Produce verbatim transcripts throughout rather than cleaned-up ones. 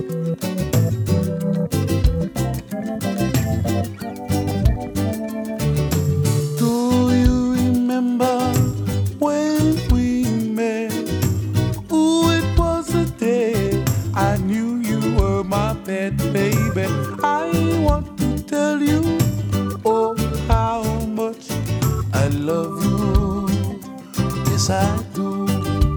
Do you remember when we met? Ooh, it was the day I knew you were my pet, baby. I want to tell you, oh, how much I love you. Yes, I do.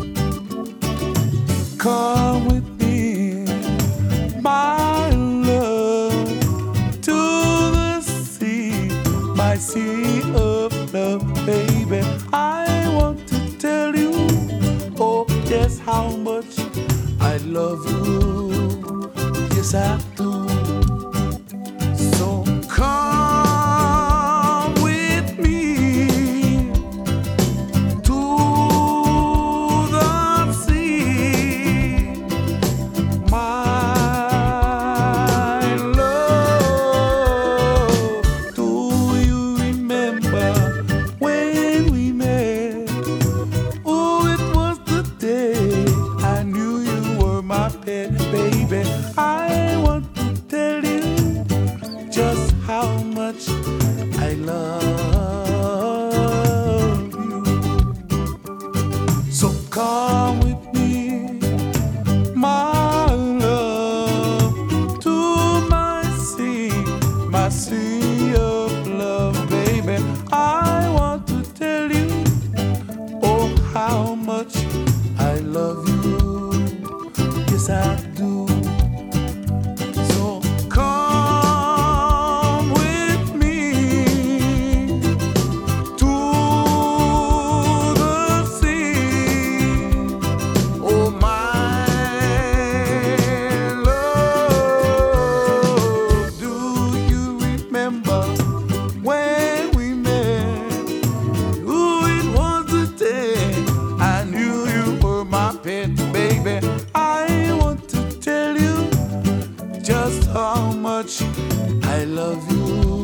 Come with me, my love, to the sea, my sea of love, baby. I want to tell you, oh, yes, how much I love you. Yes, I do. So come with me to the sea, my love. Do you remember when we met? Oh, it was the day I knew you were my pet, baby. I want to tell you just how much I love you. So come with me, my love, to my sea, my sea of love, baby. I want to tell you, oh, how much I love you. Yes, I do. So come with me to the sea, oh, my love. Do you remember when we met? Ooh, it was the day I knew you were my pet, baby. I want to tell you just how much I love you.